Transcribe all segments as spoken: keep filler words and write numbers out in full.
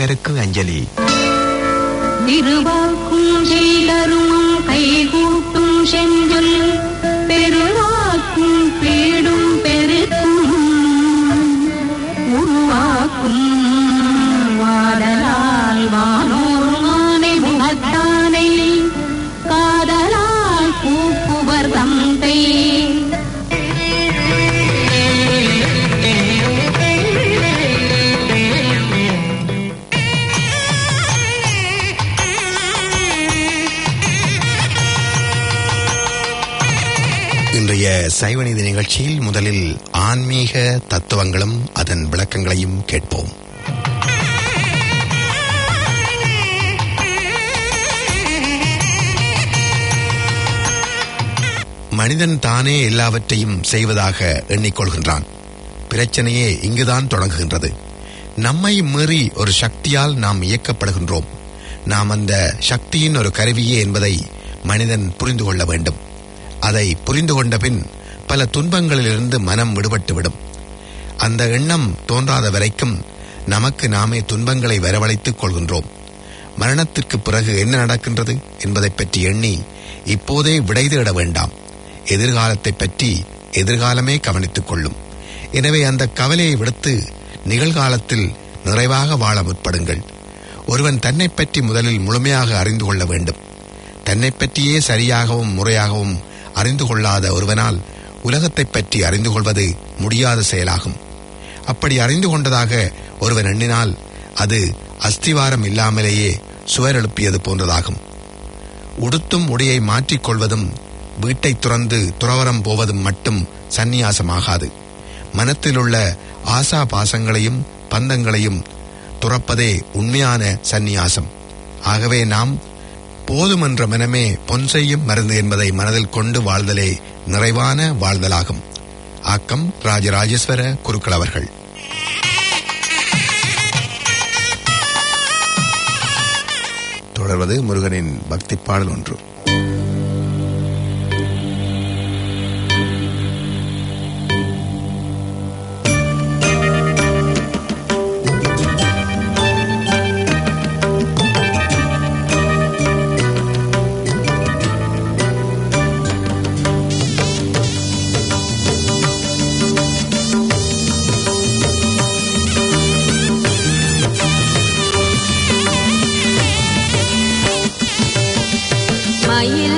கலைஞருக்கு அஞ்சலி. திருவாக்கும் செய்தரும் கைகூட்டும் செஞ்சொல் பெருவாக்கும் பீடும் பெருக்கும் உருவாக்கும் வாடலால் வானோர் மானை முகத்தானை காதலால் பூப்புவர் தந்தை இன்றைய சைவநீதி நிகழ்ச்சியில் முதலில் ஆன்மீக தத்துவங்களும் அதன் விளக்கங்களையும் கேட்போம். மனிதன் தானே எல்லாவற்றையும் செய்வதாக எண்ணிக்கொள்கின்றான். பிரச்சனையே இங்குதான் தொடங்குகின்றது. நம்மை மீறி ஒரு சக்தியால் நாம் இயக்கப்படுகின்றோம். நாம் அந்த சக்தியின் ஒரு கருவியே என்பதை மனிதன் புரிந்து கொள்ள வேண்டும். அதை புரிந்து கொண்ட பின் பல துன்பங்களிலிருந்து மனம் விடுபட்டுவிடும். அந்த எண்ணம் தோன்றாத வரைக்கும் நமக்கு நாமே துன்பங்களை வரவழைத்துக் கொள்கின்றோம். மரணத்திற்கு பிறகு என்ன நடக்கின்றது என்பதை பற்றி எண்ணி இப்போதே விடை தேட வேண்டாம். எதிர்காலத்தை பற்றி எதிர்காலமே கவனித்துக் கொள்ளும். எனவே அந்த கவலையை விடுத்து நிகழ்காலத்தில் நிறைவாக வாழ முற்படுங்கள். ஒருவன் தன்னை பற்றி முதலில் முழுமையாக அறிந்து கொள்ள வேண்டும். தன்னை பற்றியே சரியாகவும் முறையாகவும் அறிந்து கொள்ளாத ஒருவனால் உலகத்தை பற்றி அறிந்து கொள்வது முடியாத செயலாகும். அப்படி அறிந்து கொண்டதாக ஒருவன் எண்ணினால் அது அஸ்திவாரம் இல்லாமலேயே சுவர் எழுப்பியது போன்றதாகும். உடுத்தும் உடையை மாற்றிக்கொள்வதும் வீட்டை துறந்து துறவரம் போவதும் மட்டும் சந்நியாசமாகாது. மனத்திலுள்ள ஆசா பாசங்களையும் பந்தங்களையும் துறப்பதே உண்மையான சந்நியாசம். ஆகவே நாம் போதுமென்ற மனமே பொன் செய்யும் மருந்து என்பதை மனதில் கொண்டு வாழ்தலே நிறைவான வாழ்தலாகும். ஆக்கம் ராஜராஜேஸ்வர குருக்கள் அவர்கள். தொடர்வது முருகனின் பக்தி பாடல் ஒன்று. மயில்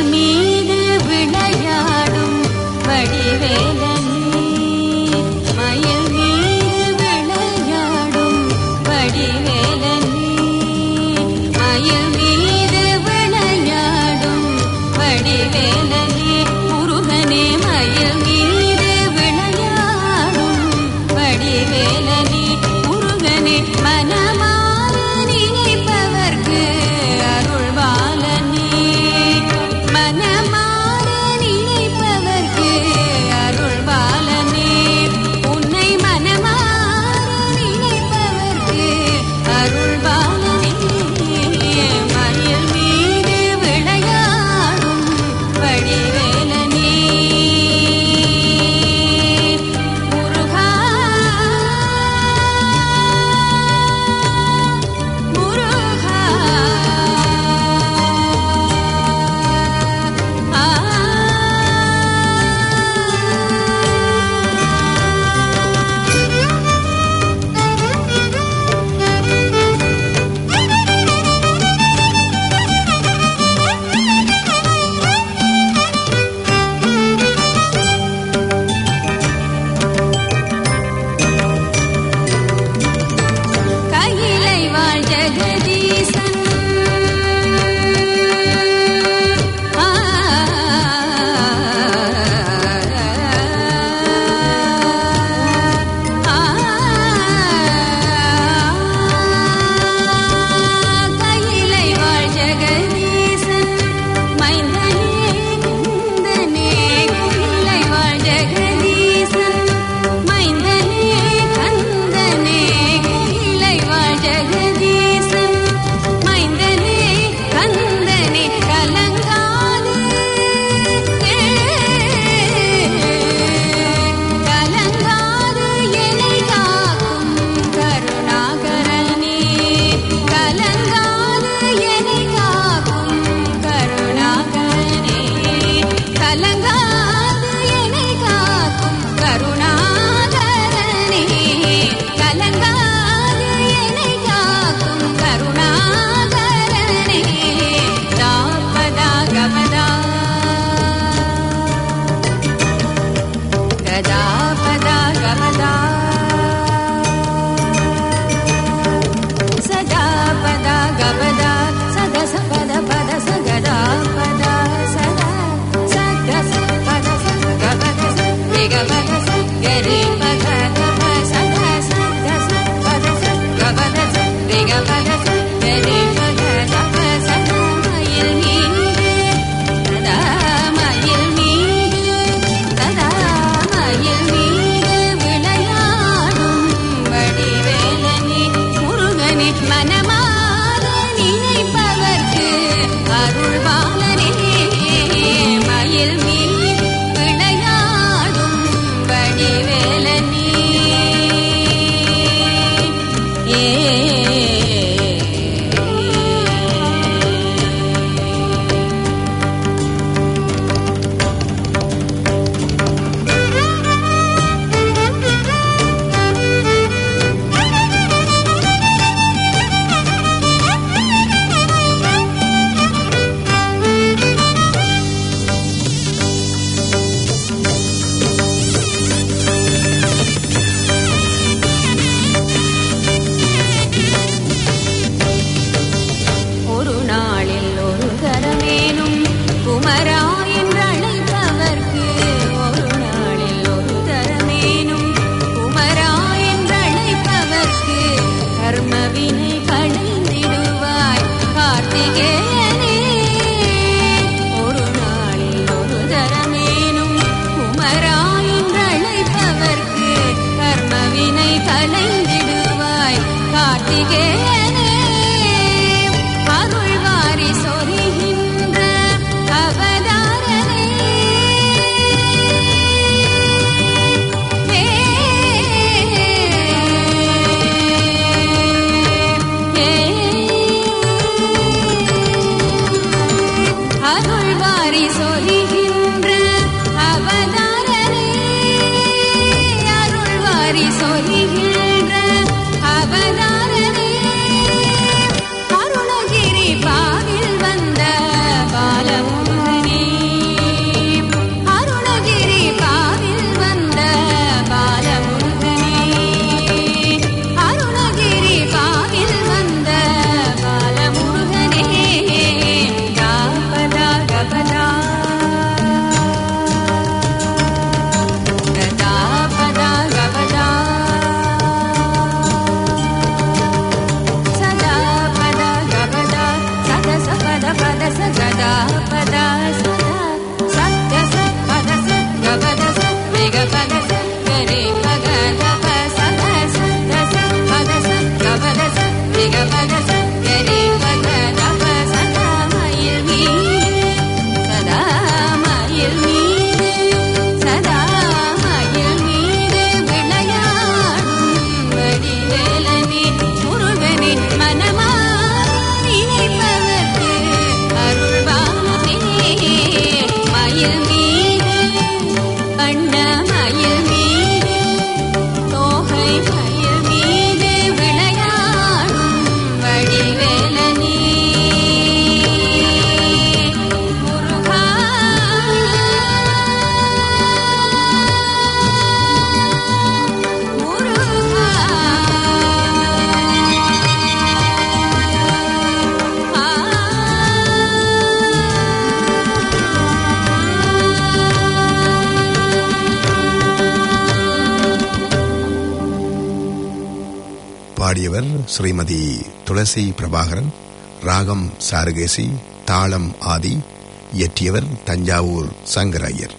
பாடியவர் ஸ்ரீமதி துளசி பிரபாகரன். ராகம் சாருகேசி, தாளம் ஆதி. இயற்றியவர் தஞ்சாவூர் சங்கரையர்.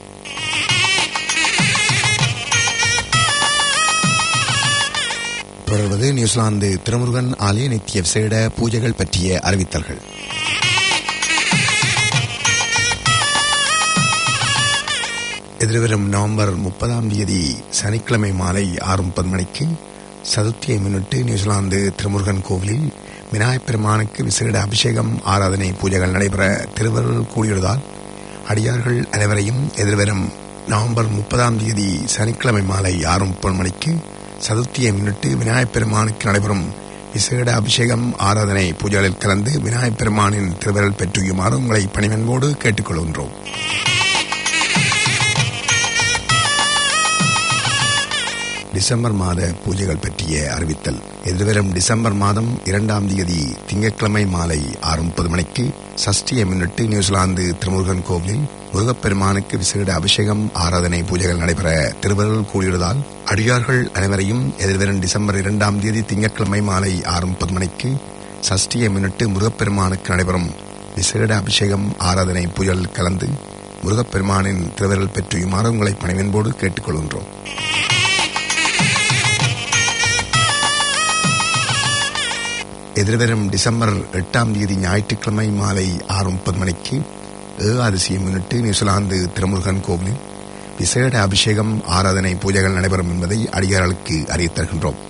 தொடர்வது நியூசிலாந்து திருமுருகன் ஆலய நித்திய விசேட பூஜைகள் பற்றிய அறிவித்தல்கள். எதிர்வரும் நவம்பர் முப்பதாம் தேதி சனிக்கிழமை மாலை ஆறு முப்பது மணிக்கு சதுர்த்தியை முன்னிட்டு நியூசிலாந்து திருமுருகன் கோவிலில் விநாயகப் பெருமானுக்கு விசேட அபிஷேகம், ஆராதனை, பூஜைகள் நடைபெற திருவருள் கூடியுள்ளதால் அடியார்கள் அனைவரையும் எதிர்வரும் நவம்பர் முப்பதாம் தேதி சனிக்கிழமை மாலை ஆறு முப்பது மணிக்கு சதுர்த்தியை முன்னிட்டு விநாயகப் பெருமானுக்கு நடைபெறும் விசேட அபிஷேகம், ஆராதனை, பூஜைகளில் கலந்து விநாயகப் பெருமானின் திருவருள் பெற்றுயுமாறு உங்களை பணிவன்போடு கேட்டுக்கொள்கின்றோம். டிசம்பர் மாத பூஜைகள் பற்றிய அறிவித்தல். எதிர்வரும் டிசம்பர் மாதம் இரண்டாம் தேதி திங்கட்கிழமை மாலை ஆறு முப்பது மணிக்கு சஷ்டியை முன்னிட்டு நியூசிலாந்து திருமுருகன் கோவிலில் முருகப்பெருமானுக்கு விசேட அபிஷேகம், ஆராதனை, பூஜைகள் நடைபெற திருவருள் கூடியுள்ளதால் அடியார்கள் அனைவரையும் எதிர்வரும் டிசம்பர் இரண்டாம் தேதி திங்கட்கிழமை மாலை ஆறு முப்பது மணிக்கு சஷ்டியை முன்னிட்டு முருகப்பெருமானுக்கு நடைபெறும் விசேட அபிஷேகம் ஆராதனை பூஜைகள் கலந்து முருகப்பெருமானின் திருவருள் பெற்றுமாறு உங்களை பணிவன்போடு கேட்டுக்கொள்கின்றோம். எதிர்வரும் டிசம்பர் எட்டாம் தேதி ஞாயிற்றுக்கிழமை மாலை ஆறு முப்பது மணிக்கு ஏகாதசியை முன்னிட்டு நியூசிலாந்து திருமுருகன் கோவிலில் விசேட அபிஷேகம் ஆராதனை பூஜைகள் நடைபெறும் என்பதை அடியார்களுக்கு அறிவித் தருகின்றோம்.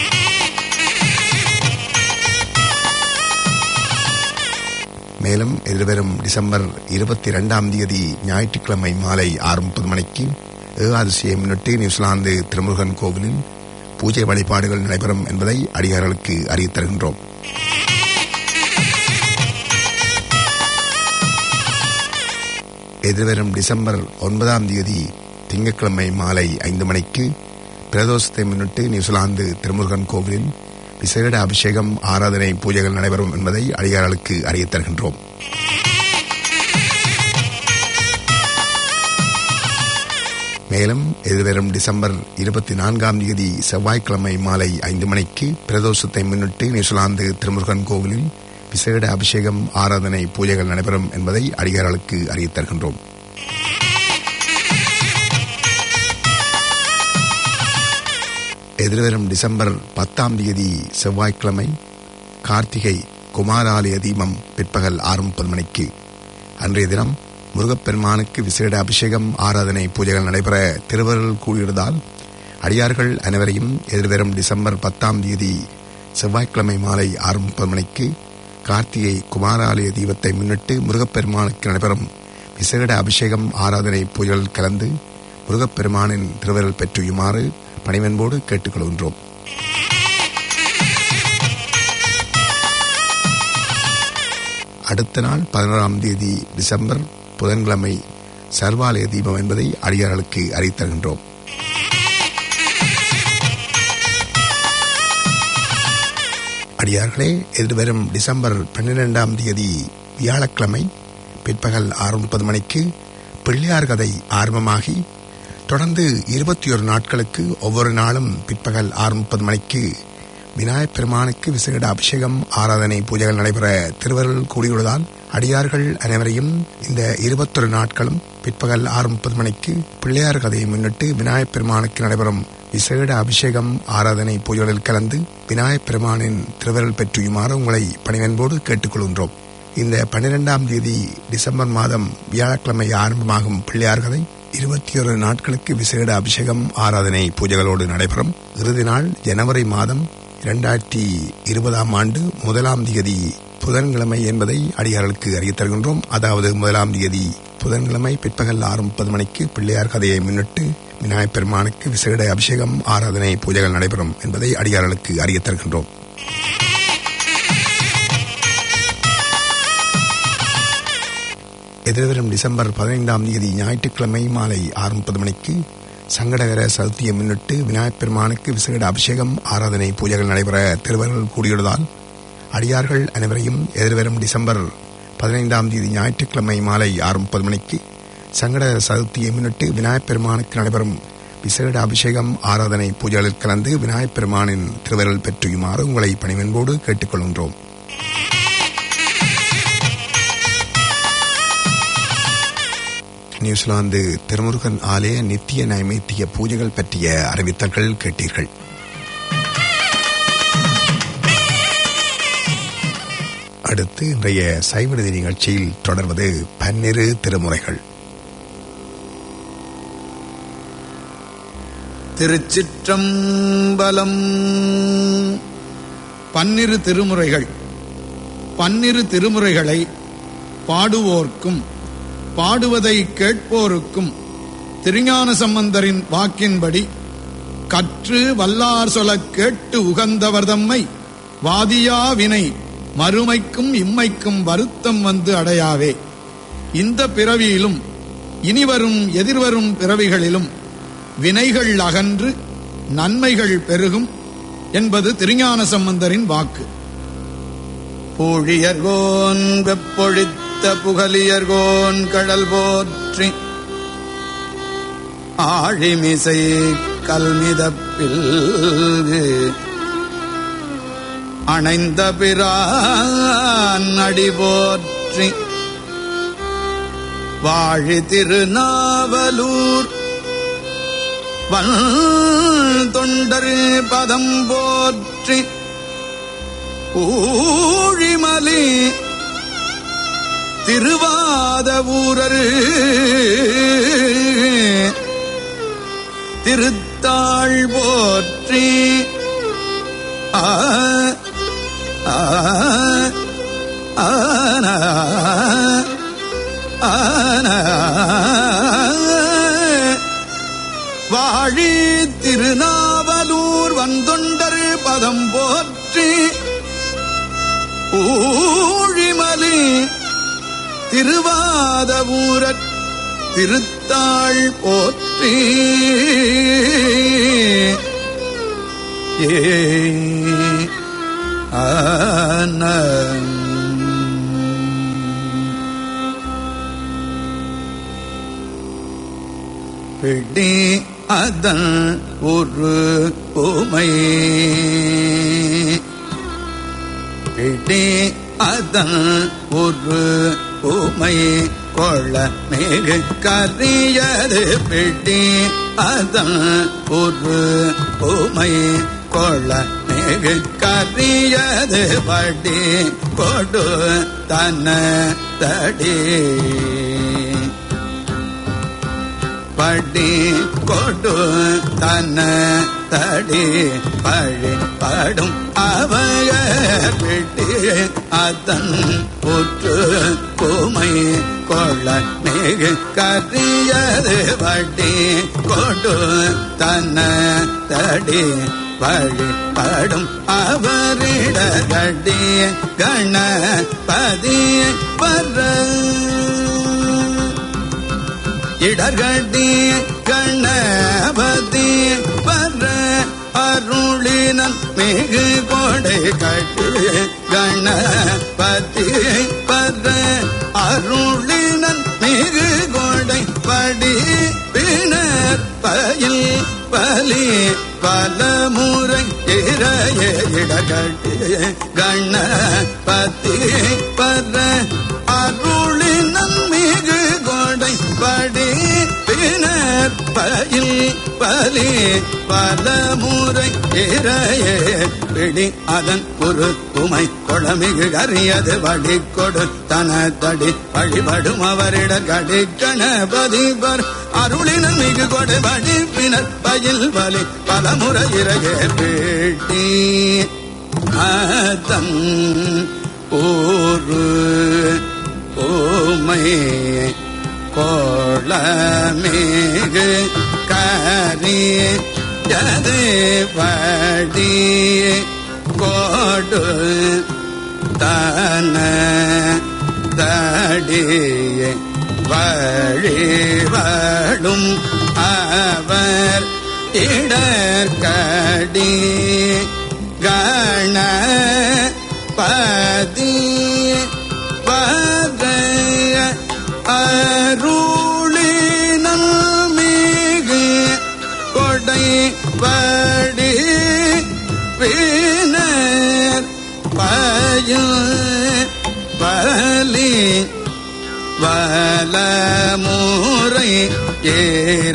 மேலும் எதிர்வரும் டிசம்பர் இருபத்தி இரண்டாம் தேதி ஞாயிற்றுக்கிழமை மாலை ஆறு முப்பது மணிக்கு ஏகாதசியை முன்னிட்டு நியூசிலாந்து திருமுருகன் கோவிலில் பூஜை வழிபாடுகள் நடைபெறும் என்பதை அடியார்களுக்கு அறிவித் தருகின்றோம். எதிர்வரும் டிசம்பர் ஒன்பதாம் தேதி திங்கட்கிழமை மாலை ஐந்து மணிக்கு பிரதோஷத்தை முன்னிட்டு நியூசிலாந்து திருமுருகன் கோவிலில் விசேட அபிஷேகம் ஆராதனை பூஜைகள் நடைபெறும் என்பதை அடியார்களுக்கு அறிவித் தருகின்றோம். மேலும் எதிர்வரும் டிசம்பர் இருபத்தி நான்காம் தேதி செவ்வாய்க்கிழமை மாலை ஐந்து மணிக்கு பிரதோஷத்தை முன்னிட்டு நியூசிலாந்து திருமுருகன் கோவிலில் விசேட அபிஷேகம் ஆராதனை பூஜைகள் நடைபெறும் என்பதை அடியார்களுக்கு அறிவித் தருகின்றோம். எதிர்வரும் டிசம்பர் பத்தாம் தேதி செவ்வாய்க்கிழமை கார்த்திகை குமாராலய தீபம் பிற்பகல் ஆறு முப்பது மணிக்கு அன்றைய தினம் முருகப்பெருமானுக்கு விசேட அபிஷேகம் ஆராதனை பூஜைகள் நடைபெற திருவருள் கூடியிருந்தால் அடியார்கள் அனைவரையும் எதிர்வரும் டிசம்பர் பத்தாம் தேதி செவ்வாய்க்கிழமை மாலை ஆறு முப்பது மணிக்கு கார்த்திகை குமாராலய தீபத்தை முன்னிட்டு முருகப்பெருமானுக்கு நடைபெறும் விசேட அபிஷேகம் ஆராதனை பூஜைகள் கலந்து முருகப்பெருமானின் திருவருள் பெற்றுமாறு பணிவன்போடு கேட்டுக்கொள்கின்றோம். அடுத்த நாள் பதினோராம் தேதி டிசம்பர் புதன்கிழமை சர்வாலய தீபம் என்பதை அடியார்களுக்கு அறிவித் தருகின்றோம். அடியார்களே, எதிர்வரும் டிசம்பர் பன்னிரெண்டாம் தேதி வியாழக்கிழமை பிற்பகல் ஆறு முப்பது மணிக்கு பிள்ளையார் கதை ஆரம்பமாகி தொடர்ந்து இருபத்தி ஒரு நாட்களுக்கு ஒவ்வொரு நாளும் பிற்பகல் ஆறு முப்பது மணிக்கு விநாயகப் பெருமானுக்கு விசேட அபிஷேகம் ஆராதனை பூஜைகள் நடைபெற திருவருள் கூடியுள்ளதால் அடியார்கள் அனைவரையும் இந்த இருபத்தொரு நாட்களும் பிற்பகல் ஆறு முப்பது மணிக்கு பிள்ளையார் கதையை முன்னிட்டு விநாயகப் பெருமானுக்கு நடைபெறும் விசேட அபிஷேகம் ஆராதனை பூஜைகளில் கலந்து விநாயகப் பெருமானின் திருவருள் பெற்றுமாறு உங்களை பணிவன்போடு கேட்டுக்கொள்கின்றோம். இந்த பன்னிரெண்டாம் தேதி டிசம்பர் மாதம் வியாழக்கிழமை ஆரம்பமாகும் பிள்ளையார் கதை இருபத்தி ஒரு நாட்களுக்கு விசேட அபிஷேகம் ஆராதனை பூஜைகளோடு நடைபெறும். இறுதி நாள் ஜனவரி மாதம் இரண்டாயிரத்தி இருபதாம் ஆண்டு முதலாம் தேதி புதன்கிழமை என்பதை அடியார்களுக்கு அறிவித் தருகின்றோம். அதாவது முதலாம் தேதி புதன்கிழமை பிற்பகல் ஆறு முப்பது மணிக்கு பிள்ளையார் கதையை முன்னிட்டு விநாயகப் பெருமானுக்கு விசேட அபிஷேகம் ஆராதனை பூஜைகள் நடைபெறும் என்பதை அடியார்களுக்கு அறிவித் தருகின்றோம். எதிர்வரும் டிசம்பர் பதினைந்தாம் தேதி ஞாயிற்றுக்கிழமை மாலை ஆறு முப்பது மணிக்கு சங்கடகர சதுர்த்தியை முன்னிட்டு விநாயகப் பெருமானுக்கு விசேட அபிஷேகம் ஆராதனை பூஜைகள் நடைபெற திருவருள் கூடியுள்ளதால் அடியார்கள் அனைவரையும் எதிர்வரும் டிசம்பர் பதினைந்தாம் தேதி ஞாயிற்றுக்கிழமை மாலை ஆறு முப்பது மணிக்கு சங்கடகர சதுர்த்தியை முன்னிட்டு விநாயகப் பெருமானுக்கு நடைபெறும் விசேட அபிஷேகம் ஆராதனை பூஜைகளில் கலந்து விநாயகப் பெருமானின் திருவருள் பெற்றுமாறு உங்களை பணிவன்போடு கேட்டுக்கொள்கின்றோம். நியூசிலாந்து திருமுருகன் ஆலய நித்திய நைமித்திய பூஜைகள் பற்றிய அறிவித்தல்கள் கேட்டீர்கள். அடுத்து இன்றைய சைவநிதி நிகழ்ச்சியில் தொடர்வது பன்னிரு திருமுறைகள். திருச்சிற்றம்பலம். பன்னிரு திருமுறைகள். பன்னிரு திருமுறைகளை பாடுவோர்க்கும் பாடுவதை கேட்போருக்கும் திருஞான சம்பந்தரின் வாக்கின்படி கற்று வல்லார் சொலக் கேட்டு உகந்தவர் தம்மை வாதியா வினை மறுமைக்கும் இம்மைக்கும் வருத்தம் வந்து அடையாவே. இந்த பிறவியிலும் இனிவரும் எதிர்வரும் பிறவிகளிலும் வினைகள் அகன்று நன்மைகள் பெருகும் என்பது திருஞான சம்பந்தரின் வாக்கு. பூழியர்கோன் வெப்பொழித்த புகலியர்கோன் கடல் போற்றி ஆழிமிசை கல்மிதப்பில் அணைந்த பிரான் அடி போற்றி வாழி திருநாவலூர் வன் தொண்டர் பதம் போற்றி ஊழிமலி திருவாத ஊரர் திருத்தாள் போற்றி ஆ ஆன வாழி திருநாவலூர் வந்தொண்டர் பதம் போற்றி ஊழிமலி திருவாத ஊரர் திருத்தாள் போற்றி ஏ ஆன பிடி அதன் ஒரு உமை பிடி அதன் ஒரு உமை கொள்ள மிகு கரியது பிடி அதன் ஒரு உமை கொள்ள மிகு கரியது படி கொடு தன தடி படி கொடு தன தடி பழி படும் அவய பிடி அதன் புற்று குமை கொள்ள மிகு கரியது வடி கொடு தன தடி பழி படும் அவரிட கடி கணபதி பர இடர்கடி கணபதி பர அருளினன் மிகு கொடை கட்டு கணபதி பர அருளினன் மிகு கொடை படி பிணர் பயில் பலி பல முறை இறைய இடர்கடி கணபதி பர அருளினன் மிகு கொடை படி பிணர் பயில் பலி பல முறை இறைய பிடி அதன் ஒரு உமை கொளமிகு கரியது வடி கொடு தன தடி வழிபடும் அவரிட கடி கணபதி பர் அருளினன் மிகு கொடை வடி பிணர் பயில் பலி பல முறை இறைய பிடி அதன் ஒரு ஓமை கோளமிகு கரியது வடி கோடு தன தடி வழிவடும் அவர் இடர்கடி கணபதி பகைய அருளினன் மிகு கொடை படி பிணர் பயில் பலி வலமுறை ஏற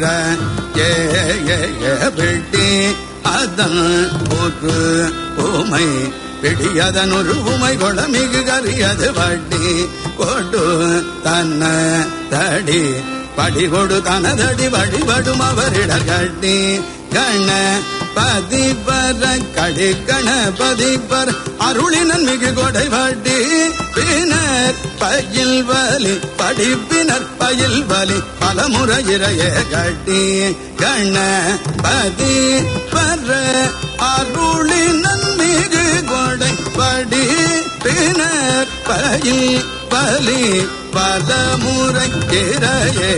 ஏடி அதன் ஒரு உமை பிடியதன் ஒரு உமை கொளமிகு கரியது வட்டி கொடு தன்ன தடி படி கொடு தனதடி வழிபடும் அவரிட கட்டி கண பதிபர கடி கணபதிபர் அருளினன் மிகு கொடை வட்டி பிணர் பயில் வலி படிப்பினர் பயில் வலி பலமுறை இறைய கட்டி கண பதி பர அருளினன் மிகு கொடை படி பிணர் பயில் பலி பலமுறை இறையே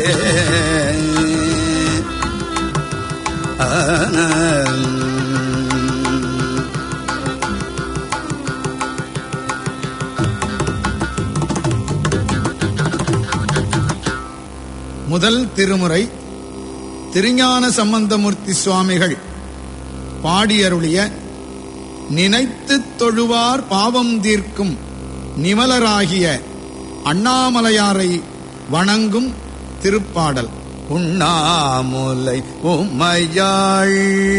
முதல் திருமுறை திருஞான சம்பந்தமூர்த்தி சுவாமிகள் பாடியருளிய நினைத்துத் தொழுவார் பாவம் தீர்க்கும் நிமலராகிய அண்ணாமலையாரை வணங்கும் திருப்பாடல். உண்ணாமுலை உம்மையாள்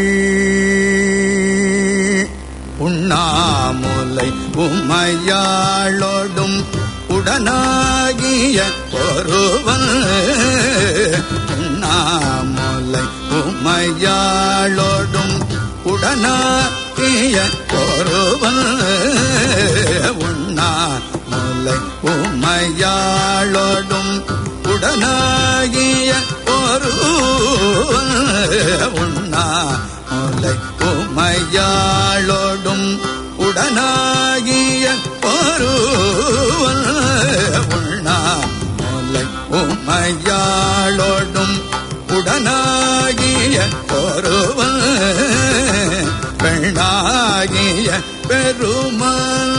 உண்ணாமுலை உம்மையாளோடும் உடனாகிய ஒருவன் உண்ணாமுலை உம்மையாளோடும் உடனாகிய ஒருவன் உண்ணாமுலை உம்மையாளோடும் உடனாகிய ஒருவன் உண்ணாமுலை உம்மையாளோடும் உடனாகிய ஒருவன் உண்ணாமுலை உம்மையாளோடும் உடனாகிய ஒருவன் பெண்ணாகிய பெருமான்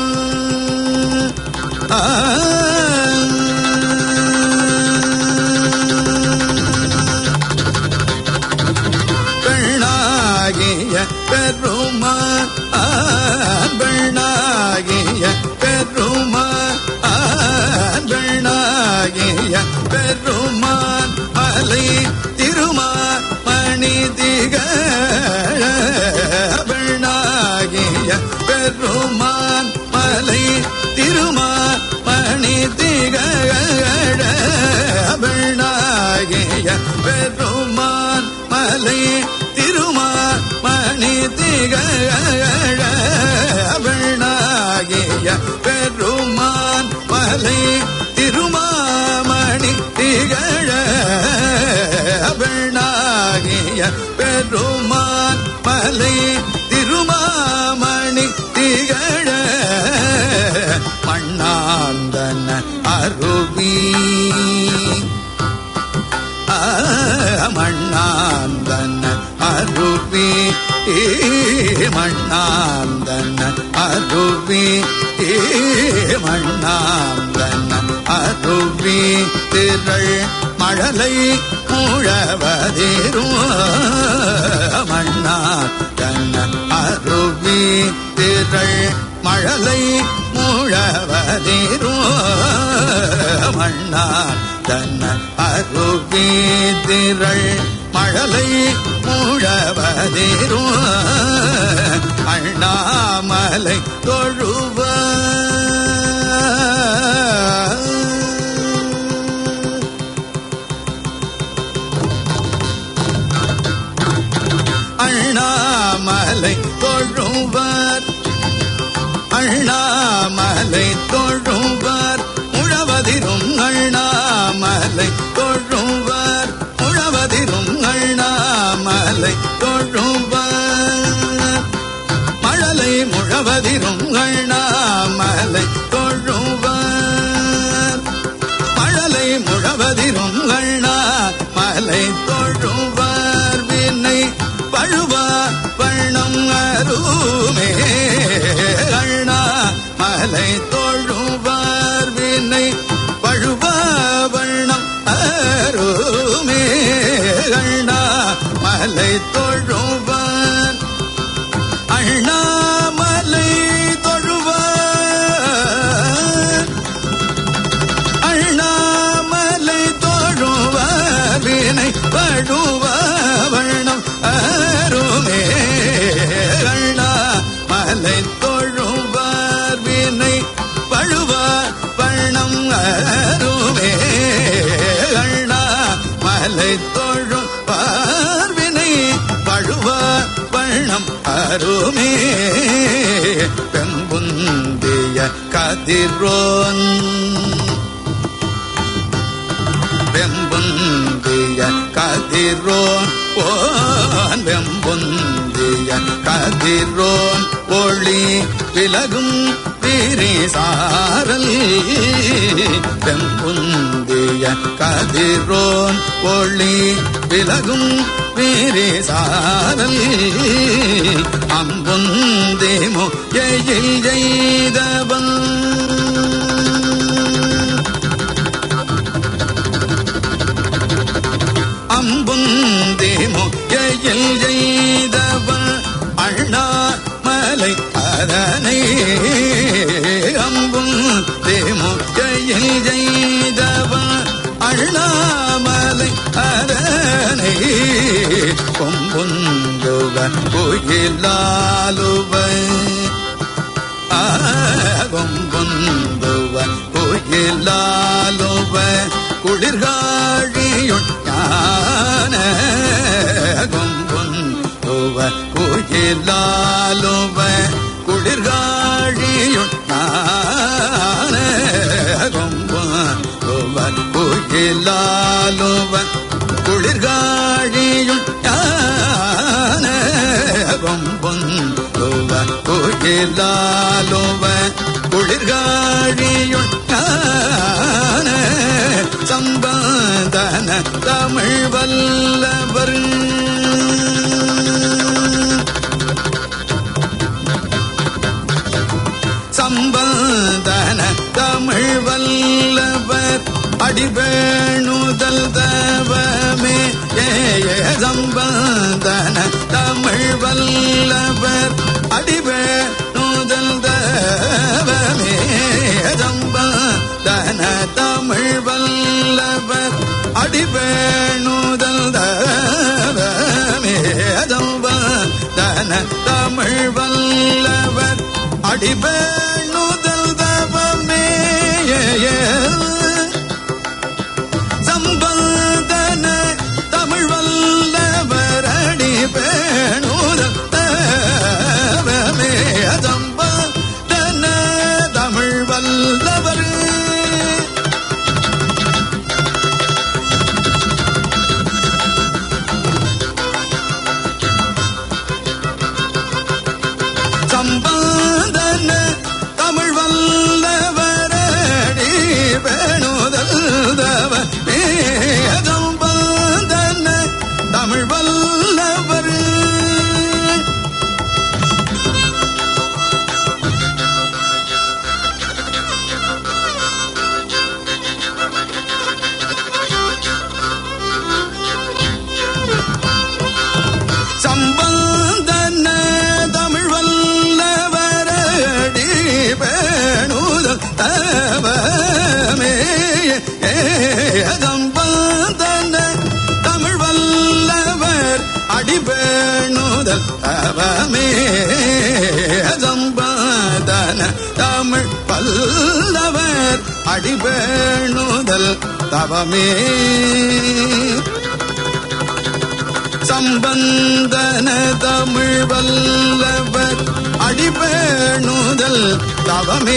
பெண்ணாகிய பெருமான் பெண்ணாகிய பெருமான் பெண்ணாகிய பெருமான் அலை திருமான் மணி திகழ பெண்ணாகிய பெருமான் மலை திருமான் மணி திகழ பெண்ணாகிய பெருமான் மலை திருமான் மணி திகழ பெண்ணாகிய பெருமான் மலை திருமாமணி திகழ பெண்ணாகிய பெருமான் மலை திருமாமணி திகழ மண்ணாந்தன அருவி மண்ணாந்தன அருவி மண்ணாந்தன அருவி மண்ணாந்தன அருவி திரள் மழலை முழவதிரும் மண்ணாந்தன அருவி திரள் மழலை முழவதிரும் மண்ணாந்தன அருவி திரள் மழலை முழவதிரும் அண்ணாமலை தொழுவ அண்ணாமலை தொழுவர் அண்ணாமலை தொழுவர் முழவதிரும் அண்ணாமலை தொழுவர் முழவதிரும் அண்ணாமலை தொழுவர் மழலை முழவதிரும் அண்ணாமலை தொழுவர் மழலை முழவதிரும் அண்ணாமலை தொழுவர் வினை பழுவா வண்ணம் அருமே அண்ணாமலை தொழுவர் வினை பழுவா வண்ணம் அருமே அண்ணாமலை தொழுவர் அண்ணாமலை தொழுவர் அண்ணாமலை தொழுவர் வினை பழுவா வண்ணம் அருமே அண்ணாமலை தொழுவர் வினை பழுவா வண்ணம் அருமே அண்ணாமலை தொழுவர் வினை பழுவா வண்ணம் அருமே பெம்புந்திய கதிரோன் வெம்புந்திய கதிரோன் ஓன் வெம்புந்திய கதிரோன் ஒளி விலகும் விரிசாரல் வெம்புந்திய கதிரோன் ஒளி விலகும் விரிசாரல் அம்புந்திமோ எயில் எய்தவன் அம்புந்திமோ எயில் எய்தவன் அண்ணாமலை தேமுகையில் செய்தவன் அண்ணாமலை அரனை கொம்புந்துவ கோயிலாலுவ கொம்புந்துவ கோயிலாலுவ குளிர்காழியுள் ஞான கொம்புந்துவ கோயிலாலுவ குளிர்காழியுள் ஞான கொம்புந்துவ கோயிலாலுவ குளிர்காழியுள் ஞான கொம்புந்துவ கோயிலாலுவ குளிர்காழியுள் ஞான சம்பந்தன தமிழ் வல்லவர் சம்பந்தன தமிழ் வல்லவர் அடிவேணுதல் தவமே சம்பந்தன தமிழ் வல்லவர் அடிவேணுதல் தவமே சம்பந்தன தமிழ் வல்லவர் அடிவேணுதல் தவமே சம்பந்தன தமிழ் வல்லவர் அடிவேணுதல் தவமே சம்பந்தன தமிழ் வல்லவர் அடிவேணுதல் தவமே சம்பந்தன தமிழ் வல்லவர் சம்பந்தன தமிழ் வல்லவர் அடிவேணுதல் தவமே சம்பந்தன தமிழ் வல்லவர் சம்பந்தன தமிழ் வல்லவர் அடிவேணுதல் தவமே சம்பந்தன தமிழ் வல்லவர் அடிவேணுதல் தவமே சம்பந்தன தமிழ் வல்லவர் அடிவேணுதல் தவமே சம்பந்தன தமிழ் வல்லவர் அடிபேணுதல் தவமே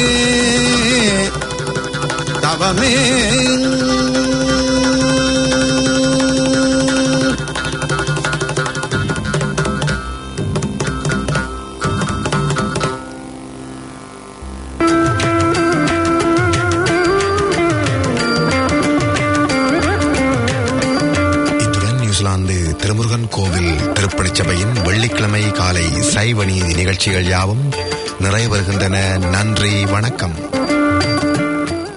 தவமே திருமுருகன் கோவில் திருப்பணிச் சபையின் வெள்ளிக்கிழமை காலை சைவ நீதி நிகழ்ச்சிகள் யாவும் நிறைவேறுகின்றன. நன்றி, வணக்கம்.